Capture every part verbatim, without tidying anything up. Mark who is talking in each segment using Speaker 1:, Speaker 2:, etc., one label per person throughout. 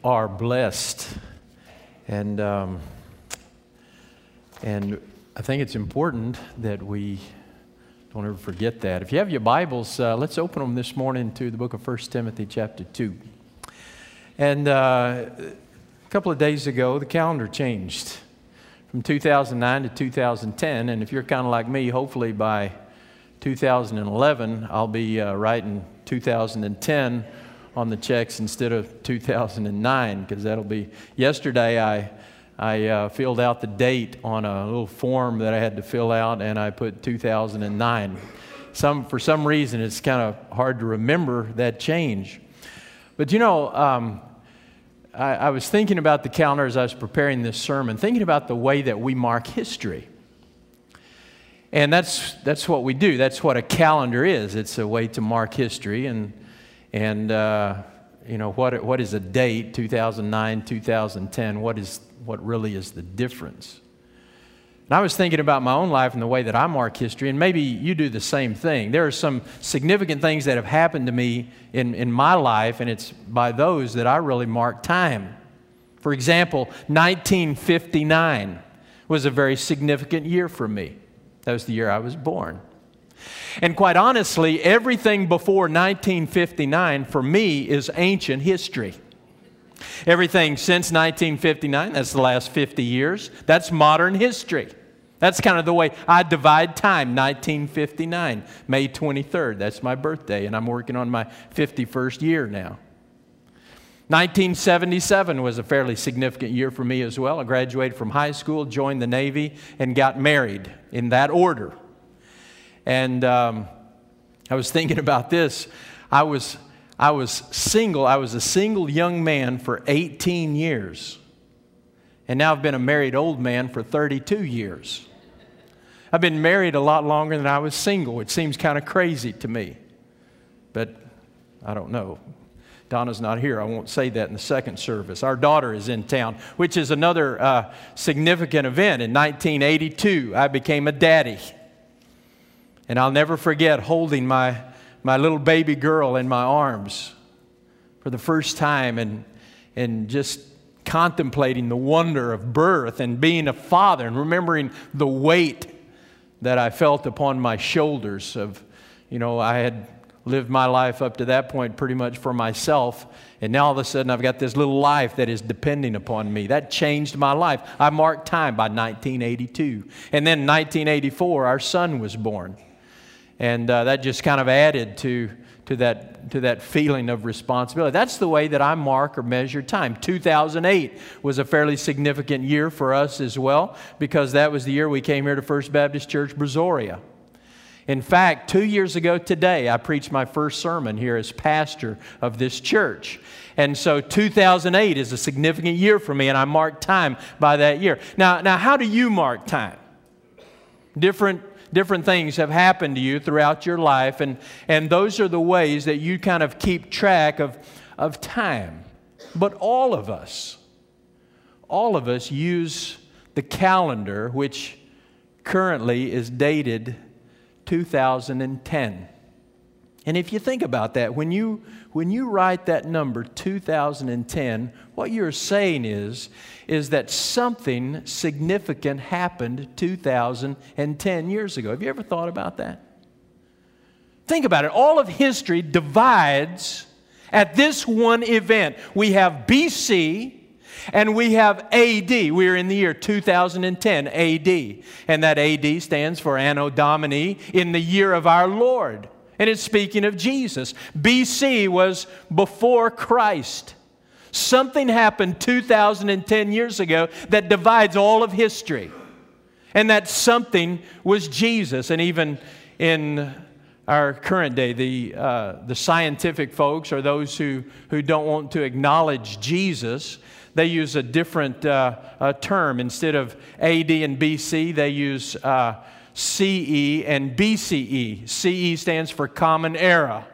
Speaker 1: are blessed, and um, and I think it's important that we don't ever forget that. If you have your Bibles, uh, let's open them this morning to the book of First Timothy chapter two. And uh, a couple of days ago, the calendar changed from two thousand nine to two thousand ten, and if you're kind of like me, hopefully by two thousand eleven, I'll be uh, writing two thousand ten on the checks instead of two thousand nine, because that'll be, yesterday I I uh, filled out the date on a little form that I had to fill out, and I put two thousand nine. Some, for some reason, it's kind of hard to remember that change. But you know, um, I, I was thinking about the calendar as I was preparing this sermon, thinking about the way that we mark history. And that's that's what we do. That's what a calendar is. It's a way to mark history. And and uh, you know, what what is a date? two thousand nine, two thousand ten. What is what really is the difference? And I was thinking about my own life and the way that I mark history, and maybe you do the same thing. There are some significant things that have happened to me in, in my life, and it's by those that I really mark time. For example, nineteen fifty-nine was a very significant year for me. That was the year I was born. And quite honestly, everything before nineteen fifty-nine for me is ancient history. Everything since nineteen fifty-nine, that's the last fifty years, that's modern history. That's kind of the way I divide time. nineteen fifty-nine, May twenty-third, that's my birthday, and I'm working on my fifty-first year now. nineteen seventy-seven was a fairly significant year for me as well. I graduated from high school, joined the Navy, and got married in that order. And um, I was thinking about this. I was I was single. I was a single young man for eighteen years. And now I've been a married old man for thirty-two years. I've been married a lot longer than I was single. It seems kind of crazy to me. But I don't know. Donna's not here. I won't say that in the second service. Our daughter is in town, which is another uh, significant event. In nineteen eighty-two, I became a daddy. And I'll never forget holding my, my little baby girl in my arms for the first time, and, and just contemplating the wonder of birth and being a father, and remembering the weight that I felt upon my shoulders of, you know, I had lived my life up to that point pretty much for myself, and now all of a sudden I've got this little life that is depending upon me. That changed my life. I marked time by nineteen eighty-two. And then in nineteen eighty-four, our son was born. And uh, that just kind of added to, to, that, to that feeling of responsibility. That's the way that I mark or measure time. two thousand eight was a fairly significant year for us as well, because that was the year we came here to First Baptist Church, Brazoria. In fact, two years ago today, I preached my first sermon here as pastor of this church. And so two thousand eight is a significant year for me, and I mark time by that year. Now, now how do you mark time? Different Different things have happened to you throughout your life, and, and those are the ways that you kind of keep track of, of time. But all of us, all of us use the calendar, which currently is dated two thousand ten. And if you think about that, when you when you write that number two thousand ten, what you're saying is, is that something significant happened two thousand ten years ago. Have you ever thought about that? Think about it. All of history divides at this one event. We have B C and we have A D. We're in the year two thousand ten A D. And that A D stands for Anno Domini, in the year of our Lord. And it's speaking of Jesus. B C was before Christ. Something happened two thousand ten years ago that divides all of history. And that something was Jesus. And even in our current day, the uh, the scientific folks, or those who, who don't want to acknowledge Jesus, they use a different uh, uh, term. Instead of A D and B C, they use uh, C E and B C E. C E stands for Common Era,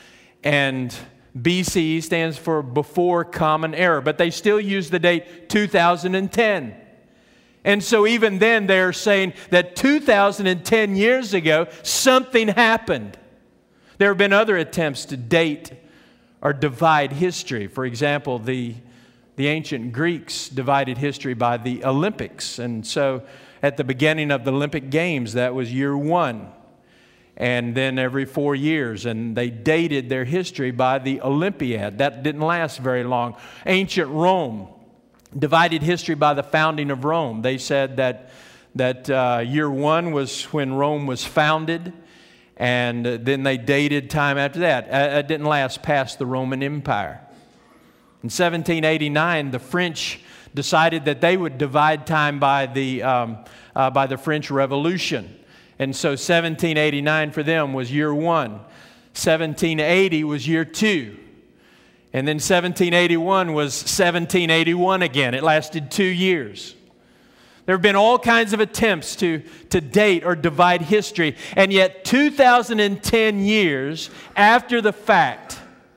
Speaker 1: and B C E stands for Before Common Era. But they still use the date two thousand ten. And so even then they're saying that two thousand ten years ago, something happened. There have been other attempts to date or divide history. For example, the the ancient Greeks divided history by the Olympics. And so at the beginning of the Olympic Games, that was year one. And then every four years, and they dated their history by the Olympiad. That didn't last very long. Ancient Rome divided history by the founding of Rome. They said that, that uh, year one was when Rome was founded, and then they dated time after that. Uh, it didn't last past the Roman Empire. In seventeen eighty-nine, the French decided that they would divide time by the, um, uh, by the French Revolution. And so seventeen eighty-nine for them was year one. seventeen eighty was year two. And then seventeen eighty-one was seventeen eighty-one again. It lasted two years. There have been all kinds of attempts to, to date or divide history. And yet two thousand ten years after the fact,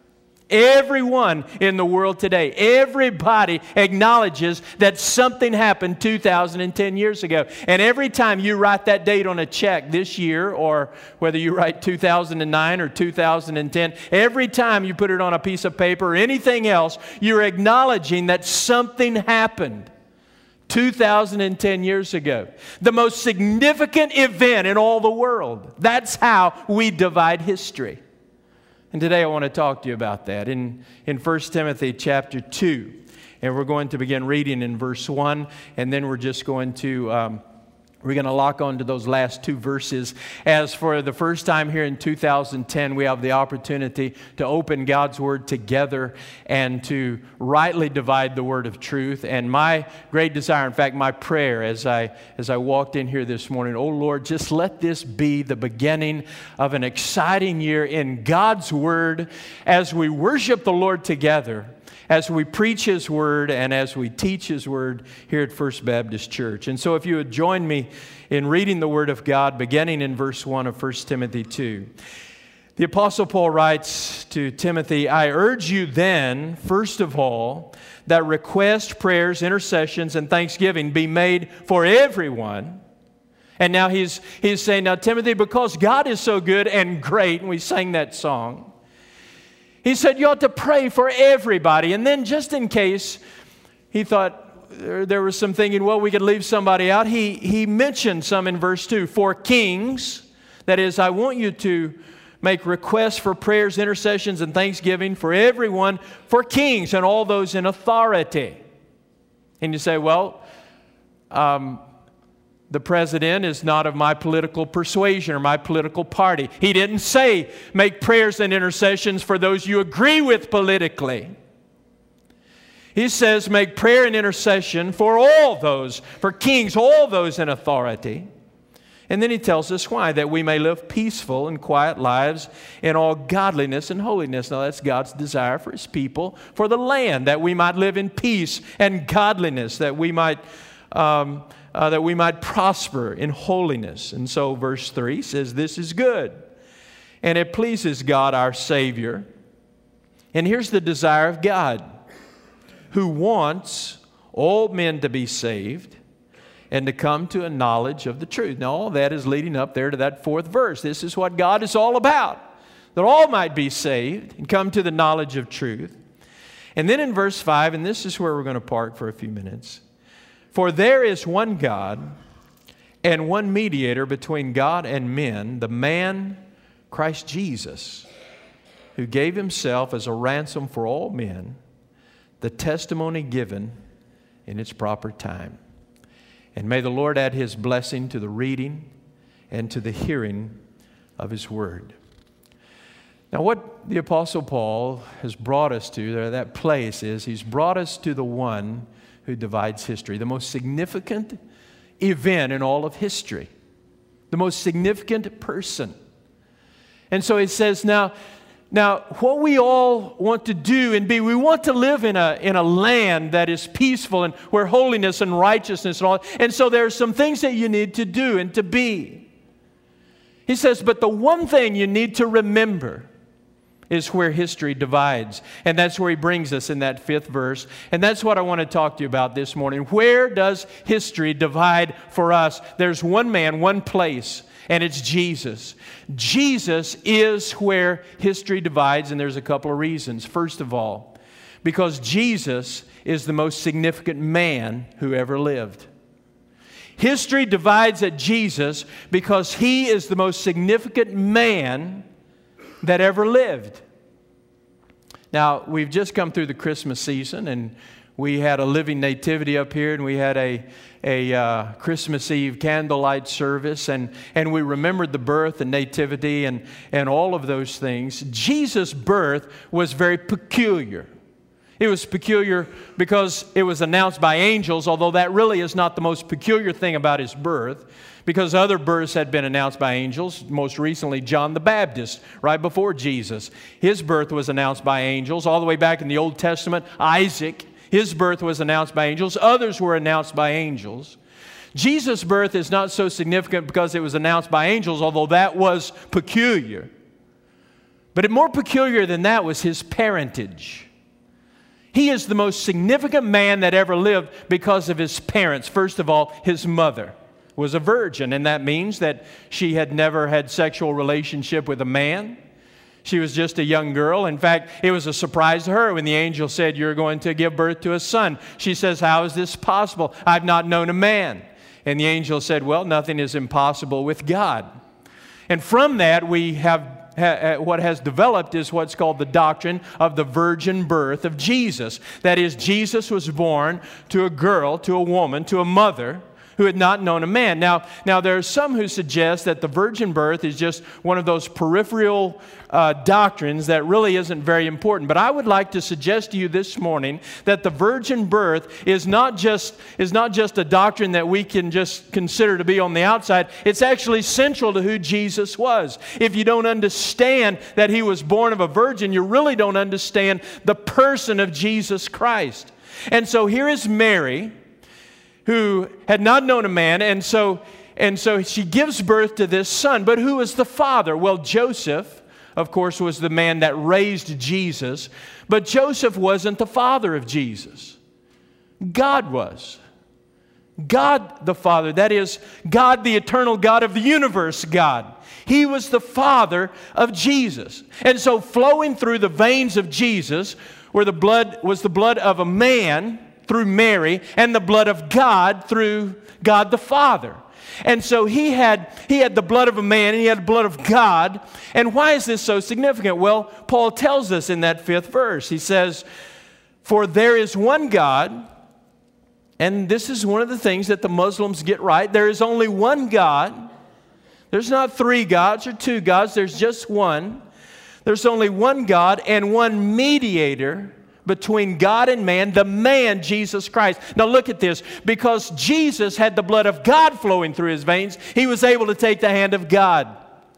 Speaker 1: everyone in the world today, everybody acknowledges that something happened two thousand ten years ago. And every time you write that date on a check this year, or whether you write two thousand nine or two thousand ten, every time you put it on a piece of paper or anything else, you're acknowledging that something happened two thousand ten years ago. The most significant event in all the world. That's how we divide history. And today I want to talk to you about that in, in First Timothy chapter two. And we're going to begin reading in verse one, and then we're just going to, um, we're going to lock on to those last two verses. As for the first time here in two thousand ten, we have the opportunity to open God's Word together and to rightly divide the Word of truth. And my great desire, in fact, my prayer as I, as I walked in here this morning, oh Lord, just let this be the beginning of an exciting year in God's Word as we worship the Lord together, as we preach His Word, and as we teach His Word here at First Baptist Church. And so if you would join me in reading the Word of God, beginning in verse one of First Timothy two. The Apostle Paul writes to Timothy, I urge you then, first of all, that requests, prayers, intercessions, and thanksgiving be made for everyone. And now he's, he's saying, now Timothy, because God is so good and great, and we sang that song, he said you ought to pray for everybody. And then just in case he thought there, there was some thinking, well, we could leave somebody out, he, he mentioned some in verse two. For kings, that is, I want you to make requests for prayers, intercessions, and thanksgiving for everyone, for kings and all those in authority. And you say, well, um, the president is not of my political persuasion or my political party. He didn't say make prayers and intercessions for those you agree with politically. He says make prayer and intercession for all those, for kings, all those in authority. And then he tells us why, that we may live peaceful and quiet lives in all godliness and holiness. Now that's God's desire for His people, for the land, that we might live in peace and godliness, that we might um, Uh, that we might prosper in holiness. And so verse three says, this is good, and it pleases God our Savior. And here's the desire of God, who wants all men to be saved and to come to a knowledge of the truth. Now all that is leading up there to that fourth verse. This is what God is all about, that all might be saved and come to the knowledge of truth. And then in verse five, and this is where we're going to park for a few minutes. For there is one God and one mediator between God and men, the man Christ Jesus, who gave Himself as a ransom for all men, the testimony given in its proper time. And may the Lord add His blessing to the reading and to the hearing of His Word. Now what the Apostle Paul has brought us to, that place is, he's brought us to the one who divides history, the most significant event in all of history, the most significant person. And so he says, now, now what we all want to do and be, we want to live in a, in a land that is peaceful and where holiness and righteousness and all. And so there are some things that you need to do and to be. He says, but the one thing you need to remember is where history divides. And that's where he brings us in that fifth verse. And that's what I want to talk to you about this morning. Where does history divide for us? There's one man, one place, and it's Jesus. Jesus is where history divides, and there's a couple of reasons. First of all, because Jesus is the most significant man who ever lived. History divides at Jesus because He is the most significant man that ever lived. Now, we've just come through the Christmas season, and we had a living nativity up here, and we had a, a uh, Christmas Eve candlelight service, and, and we remembered the birth and nativity and, and all of those things. Jesus' birth was very peculiar. It was peculiar because it was announced by angels, although that really is not the most peculiar thing about His birth, because other births had been announced by angels. Most recently, John the Baptist, right before Jesus. His birth was announced by angels. All the way back in the Old Testament, Isaac, his birth was announced by angels. Others were announced by angels. Jesus' birth is not so significant because it was announced by angels, although that was peculiar. But more peculiar than that was His parentage. He is the most significant man that ever lived because of His parents. First of all, His mother was a virgin, and that means that she had never had sexual relationship with a man. She was just a young girl. In fact, it was a surprise to her when the angel said, "You're going to give birth to a son." She says, "How is this possible? I've not known a man." And the angel said, "Well, nothing is impossible with God." And from that, we have ha, what has developed is what's called the doctrine of the virgin birth of Jesus. That is, Jesus was born to a girl, to a woman, to a mother who had not known a man. Now, now there are some who suggest that the virgin birth is just one of those peripheral uh, doctrines that really isn't very important. But I would like to suggest to you this morning that the virgin birth is not just is not just a doctrine that we can just consider to be on the outside. It's actually central to who Jesus was. If you don't understand that He was born of a virgin, you really don't understand the person of Jesus Christ. And so here is Mary, who had not known a man, and so and so she gives birth to this son. But who is the father? Well, Joseph, of course, was the man that raised Jesus, but Joseph wasn't the father of Jesus. God was. God the Father, that is, God the eternal God of the universe, God. He was the father of Jesus. And so flowing through the veins of Jesus where the blood was the blood of a man through Mary, and the blood of God through God the Father. And so he had, he had the blood of a man, and he had the blood of God. And why is this so significant? Well, Paul tells us in that fifth verse. He says, "For there is one God," and this is one of the things that the Muslims get right. There is only one God. There's not three gods or two gods. There's just one. There's only one God and one mediator between God and man, the man, Jesus Christ. Now look at this. Because Jesus had the blood of God flowing through His veins, He was able to take the hand of God.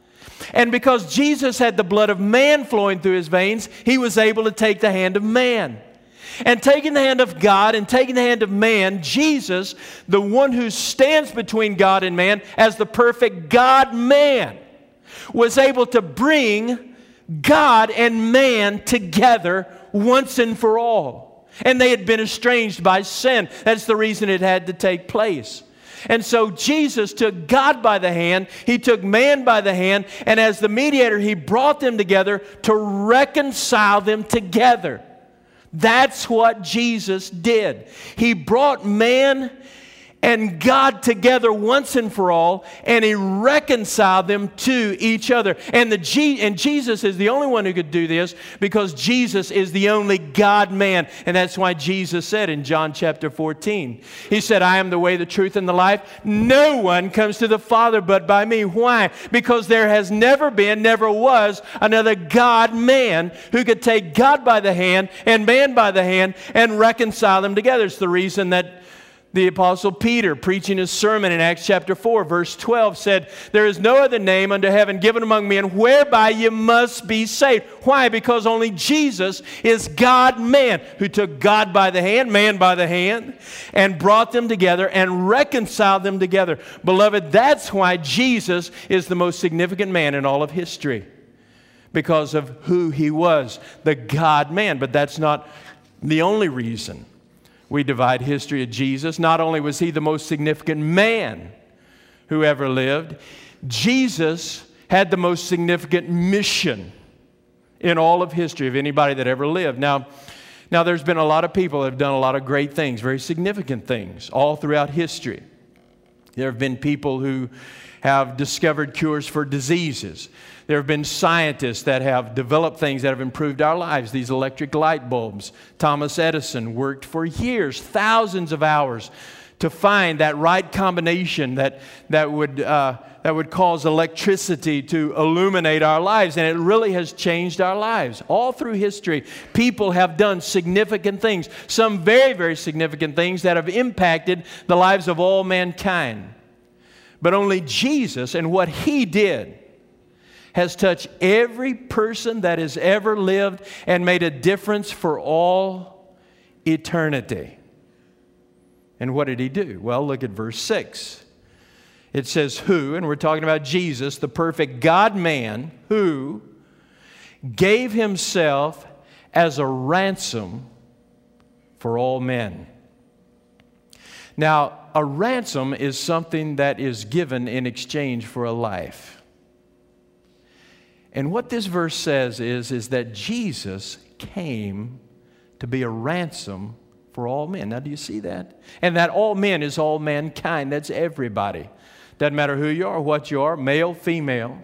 Speaker 1: And because Jesus had the blood of man flowing through His veins, He was able to take the hand of man. And taking the hand of God and taking the hand of man, Jesus, the one who stands between God and man as the perfect God-man, was able to bring God and man together once and for all. And they had been estranged by sin. That's the reason it had to take place. And so Jesus took God by the hand, He took man by the hand, and as the mediator, He brought them together to reconcile them together. That's what Jesus did. He brought man and God together once and for all, and He reconciled them to each other. And the G- and Jesus is the only one who could do this, because Jesus is the only God-man. And that's why Jesus said in John chapter fourteen, He said, "I am the way, the truth, and the life. No one comes to the Father but by me." Why? Because there has never been, never was, another God-man who could take God by the hand and man by the hand and reconcile them together. It's the reason that the Apostle Peter, preaching his sermon in Acts chapter four, verse twelve, said, "There is no other name under heaven given among men whereby you must be saved." Why? Because only Jesus is God-man, who took God by the hand, man by the hand, and brought them together and reconciled them together. Beloved, that's why Jesus is the most significant man in all of history, because of who He was, the God-man. But that's not the only reason we divide history of Jesus. Not only was He the most significant man who ever lived, Jesus had the most significant mission in all of history of anybody that ever lived. Now, Now, there's been a lot of people that have done a lot of great things, very significant things, all throughout history. There have been people who have discovered cures for diseases. There have been scientists that have developed things that have improved our lives. These electric light bulbs. Thomas Edison worked for years, thousands of hours, to find that right combination that, that, would, uh, that would cause electricity to illuminate our lives. And it really has changed our lives. All through history, people have done significant things. Some very, very significant things that have impacted the lives of all mankind. But only Jesus and what He did has touched every person that has ever lived and made a difference for all eternity. And what did He do? Well, look at verse six. It says, who, and we're talking about Jesus, the perfect God-man, who gave Himself as a ransom for all men. Now, a ransom is something that is given in exchange for a life. And what this verse says is, is that Jesus came to be a ransom for all men. Now, do you see that? And that all men is all mankind. That's everybody. Doesn't matter who you are, what you are, male, female.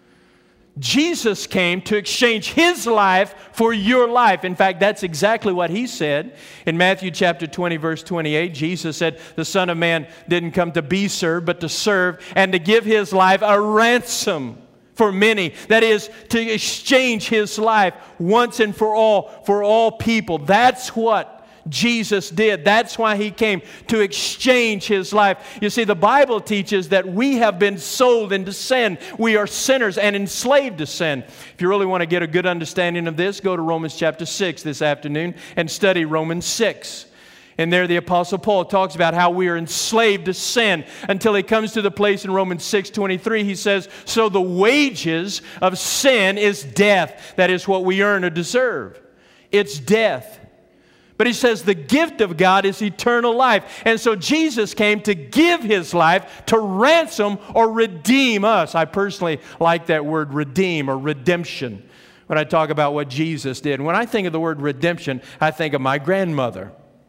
Speaker 1: Jesus came to exchange His life for your life. In fact, that's exactly what He said. In Matthew chapter twenty, verse twenty-eight, Jesus said, the Son of Man didn't come to be served, but to serve and to give His life a ransom for many. That is, to exchange His life once and for all, for all people. That's what Jesus did. That's why He came, to exchange His life. You see, the Bible teaches that we have been sold into sin. We are sinners and enslaved to sin. If you really want to get a good understanding of this, go to Romans chapter six this afternoon and study Romans six. And there the Apostle Paul talks about how we are enslaved to sin until he comes to the place in Romans six twenty-three. He says, so the wages of sin is death. That is what we earn or deserve. It's death. But he says the gift of God is eternal life. And so Jesus came to give His life to ransom or redeem us. I personally like that word redeem or redemption when I talk about what Jesus did. When I think of the word redemption, I think of my grandmother.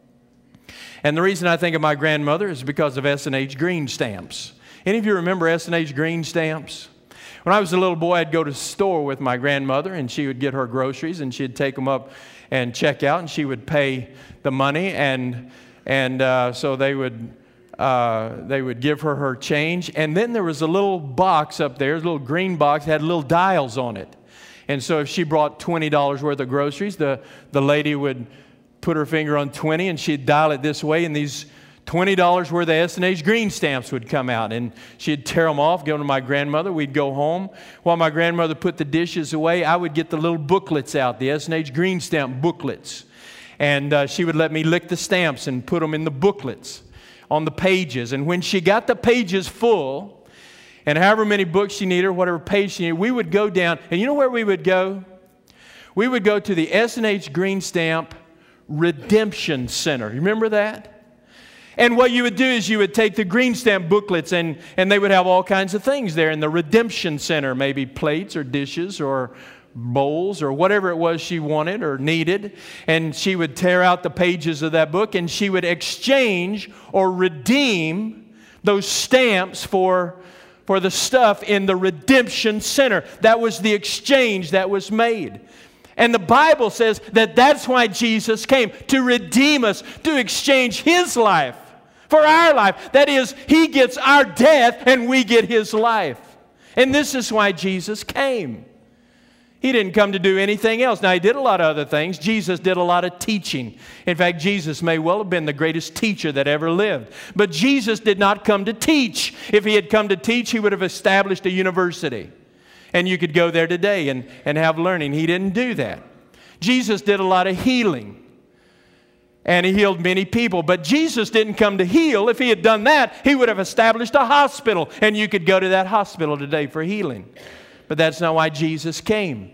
Speaker 1: And the reason I think of my grandmother is because of S and H green stamps. Any of you remember S and H green stamps? When I was a little boy, I'd go to the store with my grandmother, and she would get her groceries, and she'd take them up and check out, and she would pay the money, and and uh, so they would uh, they would give her her change. And then there was a little box up there, a little green box, had little dials on it. And so if she brought twenty dollars worth of groceries, the, the lady would put her finger on twenty, and she'd dial it this way, and these twenty dollars worth of S and H green stamps would come out, and she'd tear them off, give them to my grandmother. We'd go home. While my grandmother put the dishes away, I would get the little booklets out, the S and H green stamp booklets. And uh, she would let me lick the stamps and put them in the booklets on the pages. And when she got the pages full, and however many books she needed or whatever page she needed, we would go down, and you know where we would go? We would go to the S and H green stamp Redemption Center. You remember that? And what you would do is you would take the green stamp booklets, and, and they would have all kinds of things there in the Redemption Center, maybe plates or dishes or bowls or whatever it was she wanted or needed. And she would tear out the pages of that book, and she would exchange or redeem those stamps for, for the stuff in the Redemption Center. That was the exchange that was made. And the Bible says that that's why Jesus came, to redeem us, to exchange His life for our life. That is, He gets our death and we get His life. And this is why Jesus came. He didn't come to do anything else. Now, He did a lot of other things. Jesus did a lot of teaching. In fact, Jesus may well have been the greatest teacher that ever lived. But Jesus did not come to teach. If He had come to teach, He would have established a university. And you could go there today and, and have learning. He didn't do that. Jesus did a lot of healing. And He healed many people. But Jesus didn't come to heal. If He had done that, He would have established a hospital. And you could go to that hospital today for healing. But that's not why Jesus came.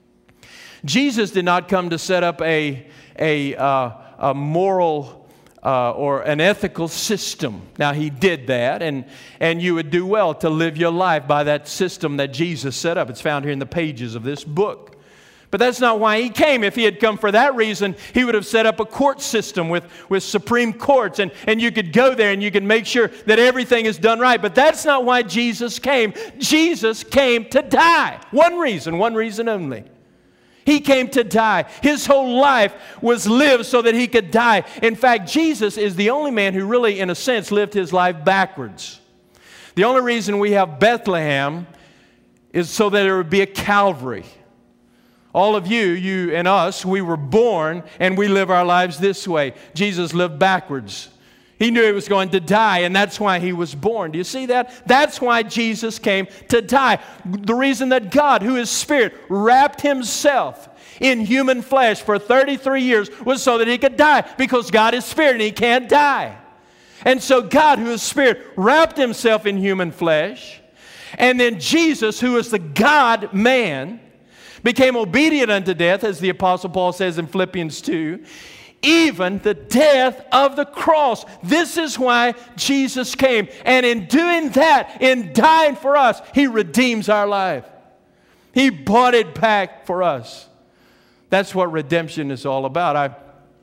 Speaker 1: Jesus did not come to set up a, a, uh, a moral Uh, or an ethical system. Now, He did that, and, and you would do well to live your life by that system that Jesus set up. It's found here in the pages of this book. But that's not why He came. If He had come for that reason, He would have set up a court system with, with Supreme Courts, and, and you could go there and you could make sure that everything is done right. But that's not why Jesus came. Jesus came to die. One reason, one reason only. He came to die. His whole life was lived so that He could die. In fact, Jesus is the only man who really, in a sense, lived His life backwards. The only reason we have Bethlehem is so that there would be a Calvary. All of you, you and us, we were born and we live our lives this way. Jesus lived backwards. He knew He was going to die, and that's why He was born. Do you see that? That's why Jesus came to die. The reason that God, who is Spirit, wrapped Himself in human flesh for thirty-three years was so that He could die, because God is Spirit and He can't die. And so God, who is Spirit, wrapped Himself in human flesh, and then Jesus, who is the God-man, became obedient unto death, as the Apostle Paul says in Philippians two, even the death of the cross. This is why Jesus came. And in doing that, in dying for us, He redeems our life. He bought it back for us. That's what redemption is all about. I,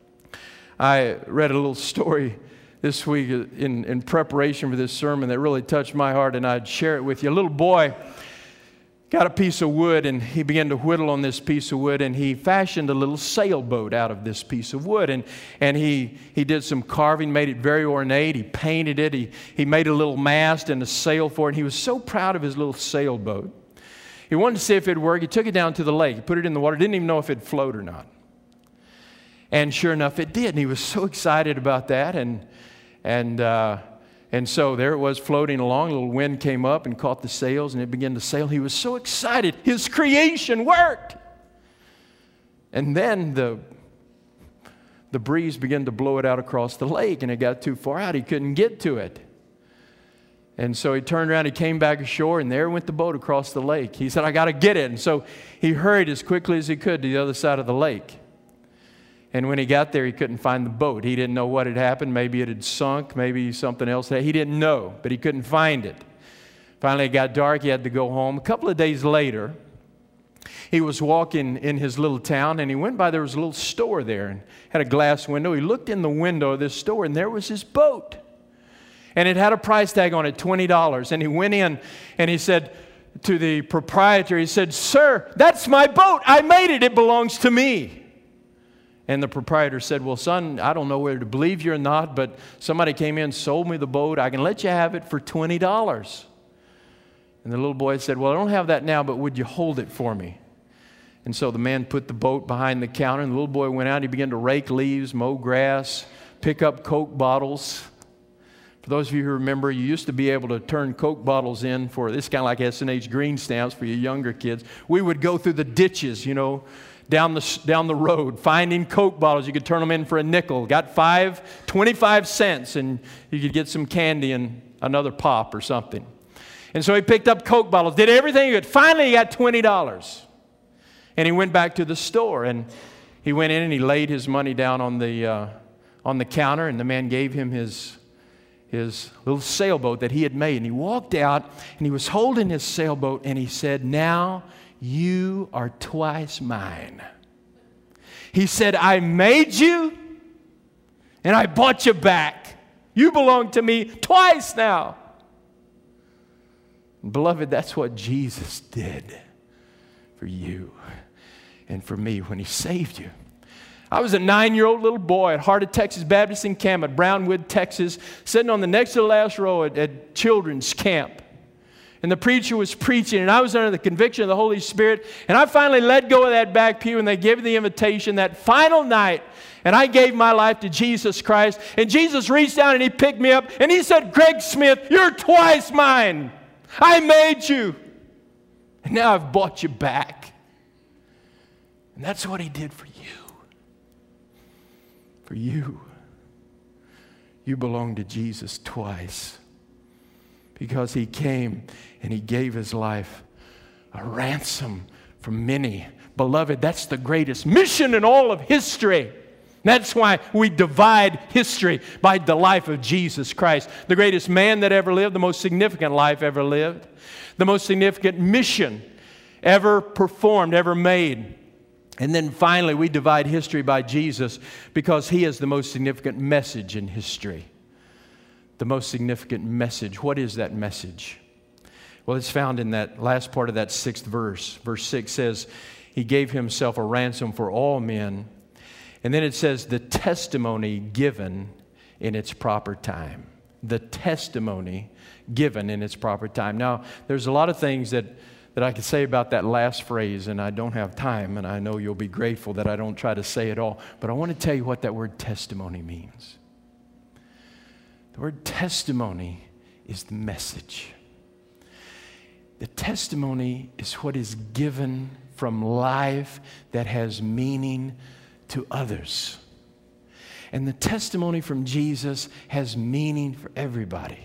Speaker 1: I read a little story this week in, in preparation for this sermon that really touched my heart, and I'd share it with you. A little boy got a piece of wood, and he began to whittle on this piece of wood, and he fashioned a little sailboat out of this piece of wood. And, and he, he did some carving, made it very ornate. He painted it. He, he made a little mast and a sail for it. And he was so proud of his little sailboat. He wanted to see if it would work. He took it down to the lake. He put it in the water. Didn't even know if it'd float or not. And sure enough, it did. And he was so excited about that. And, and, uh, And so there it was floating along. A little wind came up and caught the sails, and it began to sail. He was so excited. His creation worked. And then the, the breeze began to blow it out across the lake, and it got too far out. He couldn't get to it. And so he turned around, he came back ashore, and there went the boat across the lake. He said, I got to get it. And so he hurried as quickly as he could to the other side of the lake. And when he got there, he couldn't find the boat. He didn't know what had happened. Maybe it had sunk. Maybe something else. He didn't know, but he couldn't find it. Finally, it got dark. He had to go home. A couple of days later, he was walking in his little town, and he went by, there was a little store there, and had a glass window. He looked in the window of this store, and there was his boat. And it had a price tag on it, twenty dollars. And he went in, and he said to the proprietor, he said, Sir, that's my boat. I made it. It belongs to me. And the proprietor said, well, son, I don't know whether to believe you or not, but somebody came in, sold me the boat. I can let you have it for twenty dollars. And the little boy said, well, I don't have that now, but would you hold it for me? And so the man put the boat behind the counter, and the little boy went out. He began to rake leaves, mow grass, pick up Coke bottles. For those of you who remember, you used to be able to turn Coke bottles in for, this kind of like S and H green stamps for you younger kids. We would go through the ditches, you know, down the, down the road, finding Coke bottles. You could turn them in for a nickel. Got five, twenty-five cents, and you could get some candy and another pop or something. And so he picked up Coke bottles, did everything he could. Finally, he got twenty dollars. And he went back to the store, and he went in and he laid his money down on the, uh, on the counter, and the man gave him his, his little sailboat that he had made. And he walked out, and he was holding his sailboat, and he said, now you are twice mine. He said, I made you, and I bought you back. You belong to me twice now. And beloved, that's what Jesus did for you and for me when He saved you. I was a nine-year-old little boy at Heart of Texas Baptist in Camp at Brownwood, Texas, sitting on the next to the last row at, at children's camp. And the preacher was preaching, and I was under the conviction of the Holy Spirit. And I finally let go of that back pew, and they gave me the invitation that final night. And I gave my life to Jesus Christ. And Jesus reached down and He picked me up, and He said, Greg Smith, you're twice mine. I made you. And now I've bought you back. And that's what He did for you. For you. You belong to Jesus twice. Because He came and He gave His life a ransom for many. Beloved, that's the greatest mission in all of history. That's why we divide history by the life of Jesus Christ. The greatest man that ever lived, the most significant life ever lived, the most significant mission ever performed, ever made. And then finally, we divide history by Jesus because he is the most significant message in history. The most significant message. What is that message? Well, it's found in that last part of that sixth verse. Verse six says, he gave himself a ransom for all men. And then it says, the testimony given in its proper time. The testimony given in its proper time. Now, there's a lot of things that, that I could say about that last phrase, and I don't have time, and I know you'll be grateful that I don't try to say it all. But I want to tell you what that word testimony means. The word testimony is the message. The testimony is what is given from life that has meaning to others. And the testimony from Jesus has meaning for everybody.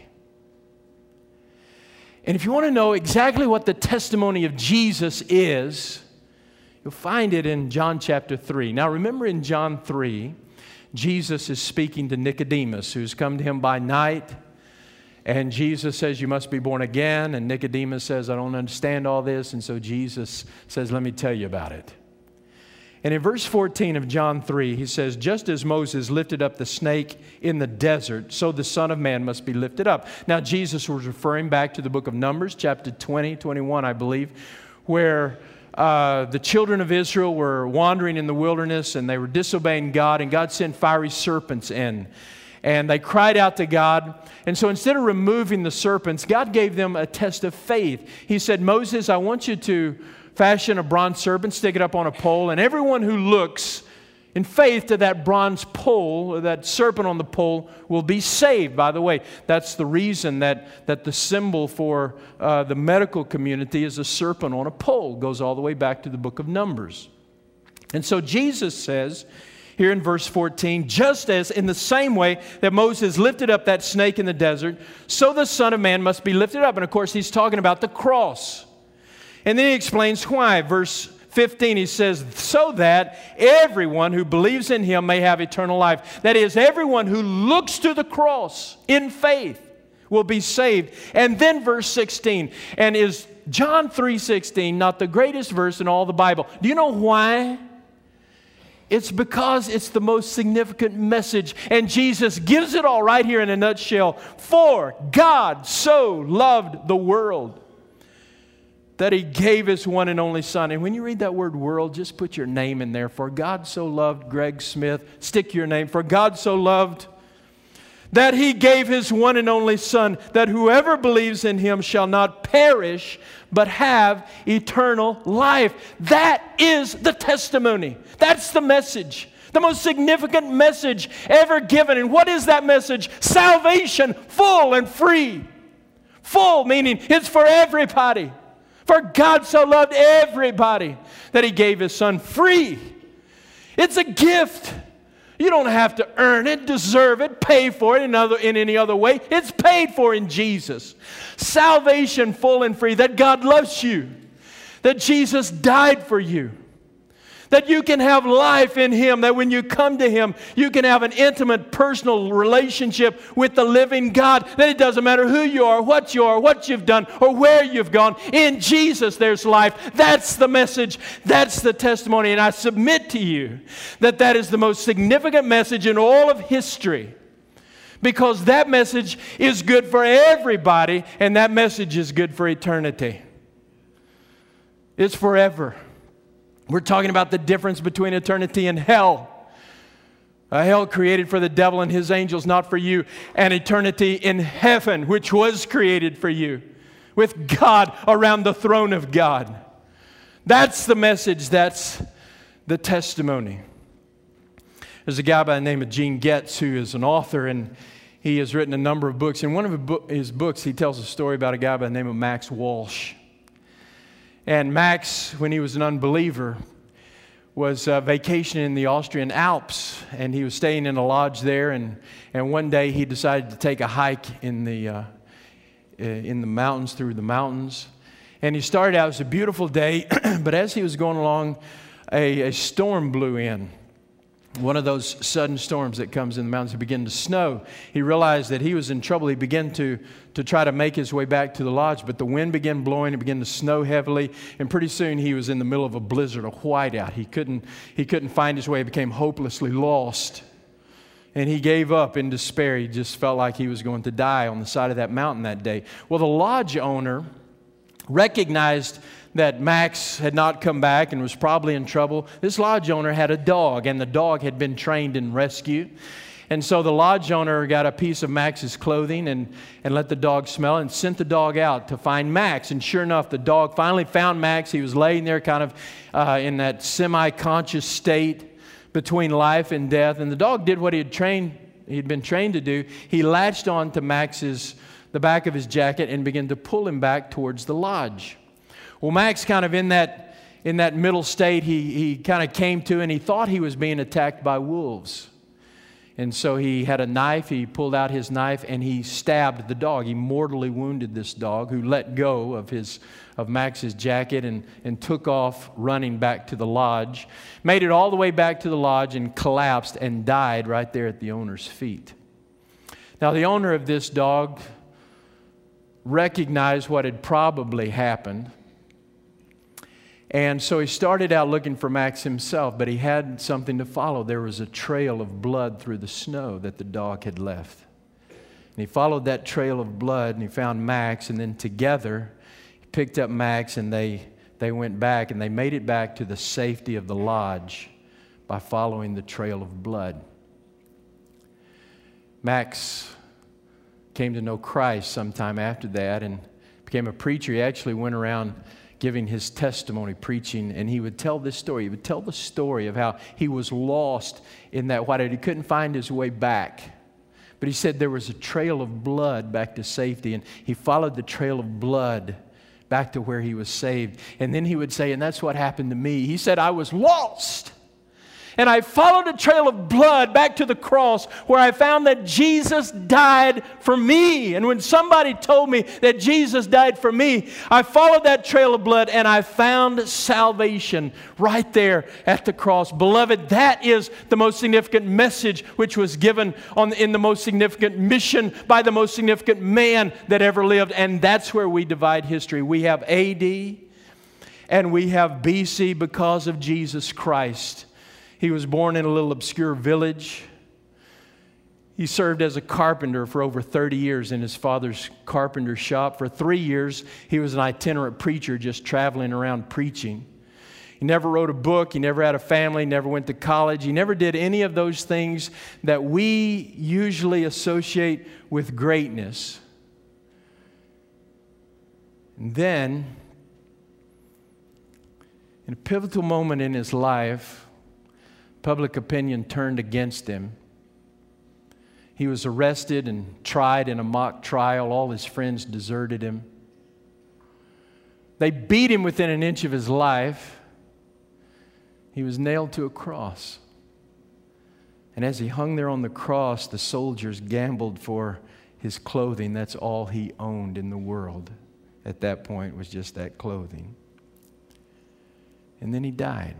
Speaker 1: And if you want to know exactly what the testimony of Jesus is, you'll find it in John chapter three. Now remember, in John three, Jesus is speaking to Nicodemus, who's come to him by night. And Jesus says, you must be born again. And Nicodemus says, I don't understand all this. And so Jesus says, let me tell you about it. And in verse fourteen of John three, he says, just as Moses lifted up the snake in the desert, so the Son of Man must be lifted up. Now, Jesus was referring back to the book of Numbers, chapter twenty, twenty-one, I believe, where uh, the children of Israel were wandering in the wilderness and they were disobeying God, and God sent fiery serpents in. And they cried out to God. And so instead of removing the serpents, God gave them a test of faith. He said, Moses, I want you to fashion a bronze serpent, stick it up on a pole, and everyone who looks in faith to that bronze pole, or that serpent on the pole, will be saved. By the way, that's the reason that, that the symbol for uh, the medical community is a serpent on a pole. It goes all the way back to the book of Numbers. And so Jesus says, here in verse fourteen, just as in the same way that Moses lifted up that snake in the desert, so the Son of Man must be lifted up. And of course, he's talking about the cross. And then he explains why. Verse fifteen, he says, so that everyone who believes in him may have eternal life. That is, everyone who looks to the cross in faith will be saved. And then verse sixteen, and is John three sixteen not the greatest verse in all the Bible? Do you know why? It's because it's the most significant message. And Jesus gives it all right here in a nutshell. For God so loved the world that he gave his one and only Son. And when you read that word world, just put your name in there. For God so loved Greg Smith. Stick your name. For God so loved that he gave his one and only Son, that whoever believes in him shall not perish, but have eternal life. That is the testimony. That's the message. The most significant message ever given. And what is that message? Salvation, full and free. Full, meaning it's for everybody. For God so loved everybody that he gave his Son free. It's a gift. You don't have to earn it, deserve it, pay for it in, other, in any other way. It's paid for in Jesus. Salvation full and free, that God loves you, that Jesus died for you, that you can have life in him, that when you come to him, you can have an intimate, personal relationship with the living God, that it doesn't matter who you are, what you are, what you've done, or where you've gone. In Jesus, there's life. That's the message. That's the testimony. And I submit to you that that is the most significant message in all of history, because that message is good for everybody, and that message is good for eternity. It's forever. We're talking about the difference between eternity and hell. A hell created for the devil and his angels, not for you. And eternity in heaven, which was created for you, with God around the throne of God. That's the message. That's the testimony. There's a guy by the name of Gene Getz who is an author, and he has written a number of books. In one of his books, he tells a story about a guy by the name of Max Walsh. And Max, when he was an unbeliever, was uh, vacationing in the Austrian Alps, and he was staying in a lodge there. And, and one day he decided to take a hike in the uh, in the mountains, through the mountains. And he started out, it was a beautiful day, but as he was going along, a, a storm blew in. one of those sudden storms that comes in the mountains. It began to snow. He realized that he was in trouble. He began to, to try to make his way back to the lodge, but the wind began blowing. It began to snow heavily, and pretty soon he was in the middle of a blizzard, a whiteout. He couldn't, he couldn't find his way. He became hopelessly lost, and he gave up in despair. He just felt like he was going to die on the side of that mountain that day. Well, the lodge owner recognized that Max had not come back and was probably in trouble. This lodge owner had a dog, and the dog had been trained in rescue. And so the lodge owner got a piece of Max's clothing and, and let the dog smell and sent the dog out to find Max. And sure enough, the dog finally found Max. He was laying there kind of uh, in that semi-conscious state between life and death. And the dog did what he had trained, he'd been trained to do. He latched on to Max's, the back of his jacket and began to pull him back towards the lodge. Well, Max kind of in that, in that middle state, he, he kind of came to and he thought he was being attacked by wolves. And so he had a knife, he pulled out his knife and he stabbed the dog. He mortally wounded this dog, who let go of his of Max's jacket and, and took off running back to the lodge. Made it all the way back to the lodge and collapsed and died right there at the owner's feet. Now the owner of this dog recognized what had probably happened. And so he started out looking for Max himself, but he had something to follow. There was a trail of blood through the snow that the dog had left. And he followed that trail of blood and he found Max, and then together he picked up Max and they, they went back and they made it back to the safety of the lodge by following the trail of blood. Max came to know Christ sometime after that and became a preacher. He actually went around giving his testimony, preaching, and he would tell this story. He would tell the story of how he was lost in that whiteout. He couldn't find his way back. But he said there was a trail of blood back to safety, and he followed the trail of blood back to where he was saved. And then he would say, and that's what happened to me. He said, I was lost. And I followed a trail of blood back to the cross where I found that Jesus died for me. And when somebody told me that Jesus died for me, I followed that trail of blood and I found salvation right there at the cross. Beloved, that is the most significant message which was given on, in the most significant mission by the most significant man that ever lived. And that's where we divide history. We have A D and we have B C because of Jesus Christ. He was born in a little obscure village. He served as a carpenter for over thirty years in his father's carpenter shop. For three years, he was an itinerant preacher just traveling around preaching. He never wrote a book. He never had a family. Never went to college. He never did any of those things that we usually associate with greatness. And then, in a pivotal moment in his life, public opinion turned against him. He was arrested and tried in a mock trial. All his friends deserted him. They beat him within an inch of his life. He was nailed to a cross. And as he hung there on the cross, the soldiers gambled for his clothing. That's all he owned in the world at that point, was just that clothing. And then he died.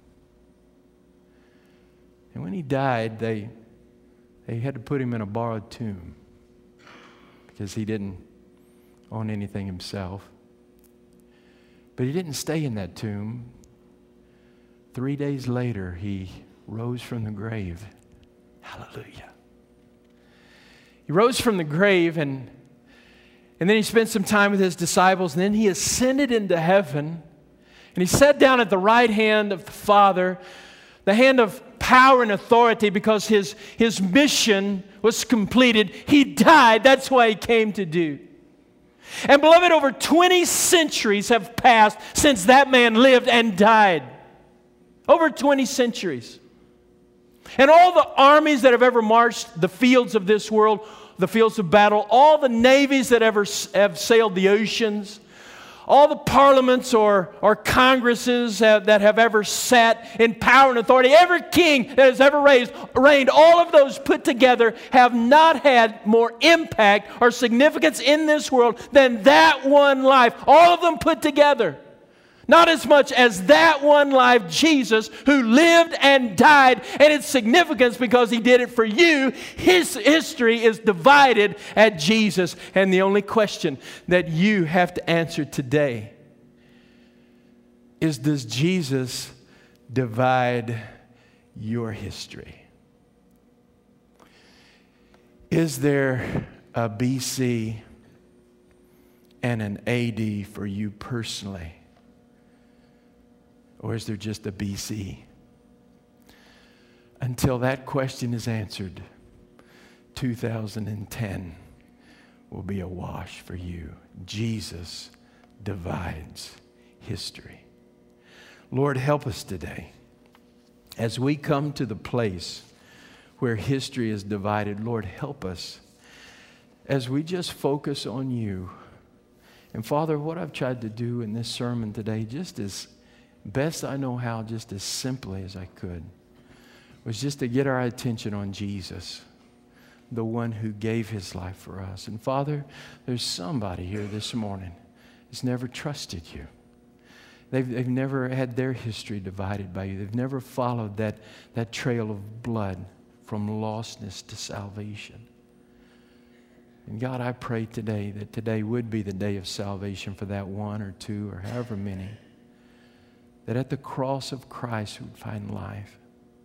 Speaker 1: And when he died, they, they had to put him in a borrowed tomb because he didn't own anything himself. But he didn't stay in that tomb. Three days later, he rose from the grave. Hallelujah. He rose from the grave, and, and then he spent some time with his disciples, and then he ascended into heaven, and he sat down at the right hand of the Father, the hand of power and authority, because his, his mission was completed. He died. That's why he came to do. And beloved, over twenty centuries have passed since that man lived and died. Over twenty centuries. And all the armies that have ever marched the fields of this world, the fields of battle, all the navies that ever have sailed the oceans, all the parliaments or, or congresses that, that have ever sat in power and authority, every king that has ever raised, reigned, all of those put together have not had more impact or significance in this world than that one life. All of them put together. Not as much as that one life, Jesus, who lived and died. And its significance because He did it for you. His history is divided at Jesus. And the only question that you have to answer today is, does Jesus divide your history? Is there a B C and an A D for you personally? Or is there just a B C? Until that question is answered, two thousand ten will be a wash for you. Jesus divides history. Lord, help us today as we come to the place where history is divided. Lord, help us as we just focus on You. And Father, what I've tried to do in this sermon today, just as best I know how, just as simply as I could, was just to get our attention on Jesus, the one who gave His life for us. And Father, there's somebody here this morning who's never trusted You. They've, they've never had their history divided by You. They've never followed that, that trail of blood from lostness to salvation. And God, I pray today that today would be the day of salvation for that one or two or however many, that at the cross of Christ would find life.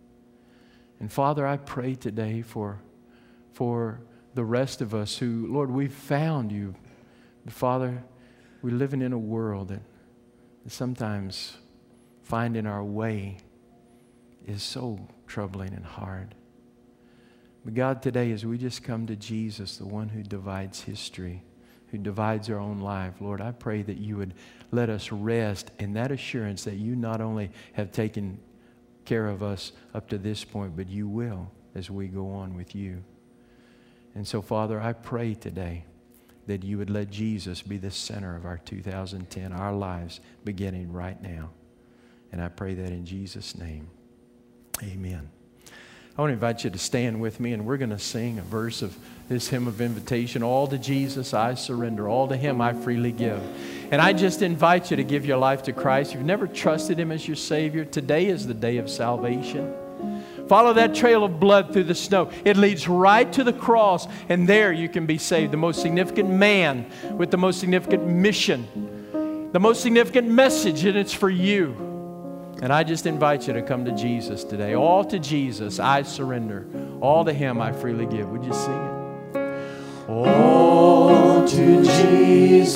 Speaker 1: And Father, I pray today for, for the rest of us who, Lord, we've found You. But Father, we're living in a world that, that sometimes finding our way is so troubling and hard. But God, today as we just come to Jesus, the one who divides history, who divides our own life, Lord, I pray that You would let us rest in that assurance that You not only have taken care of us up to this point, but You will as we go on with You. And so, Father, I pray today that You would let Jesus be the center of our two thousand ten, our lives beginning right now. And I pray that in Jesus' name. Amen. I want to invite you to stand with me, and we're going to sing a verse of this hymn of invitation. All to Jesus I surrender. All to Him I freely give. And I just invite you to give your life to Christ. If you've never trusted Him as your Savior, today is the day of salvation. Follow that trail of blood through the snow. It leads right to the cross, and there you can be saved. The most significant man with the most significant mission, the most significant message, and it's for you. And I just invite you to come to Jesus today. All to Jesus I surrender. All to Him I freely give. Would you sing it? All to Jesus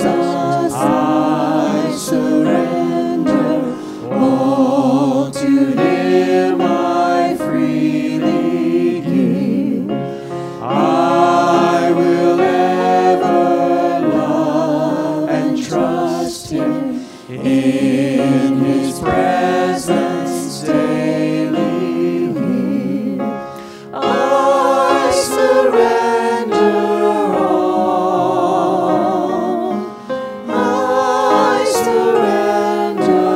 Speaker 1: I surrender. All to Him I freely give. I will ever love and trust Him in His presence daily live. I surrender all. I surrender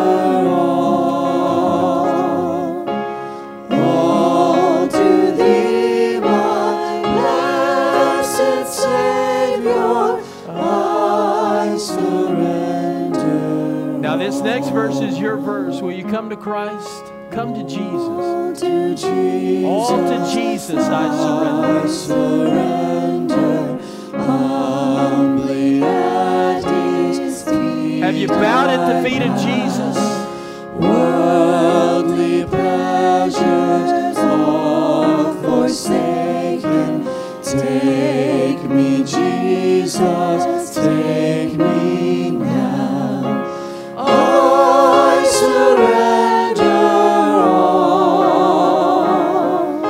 Speaker 1: all. All to Thee, my blessed Savior, I surrender. Now this next verse is your verse. Will you come to Christ? Come to Jesus. All to Jesus, All to Jesus I surrender. I surrender humbly at His feet. Have you bowed at the feet of Jesus? Worldly pleasures all forsaken. Take me, Jesus, take me now. I surrender all.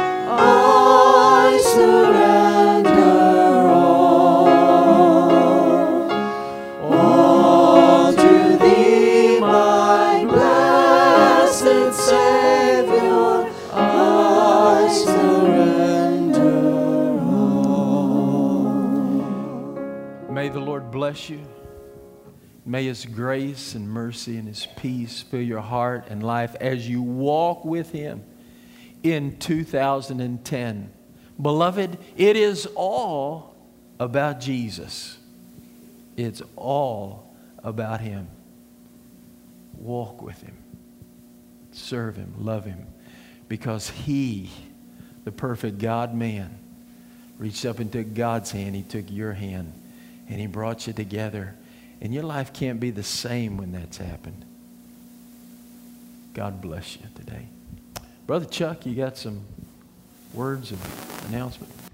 Speaker 1: I surrender all. All to Thee, my blessed Savior, I surrender all. May the Lord bless you. May His grace and mercy and His peace fill your heart and life as you walk with Him in two thousand ten. Beloved, it is all about Jesus. It's all about Him. walk with Him, serve Him, love Him, because He, the perfect God-man, reached up and took God's hand. He took your hand, and He brought you together. And your life can't be the same when that's happened. God bless you today. Brother Chuck, you got some words of announcement?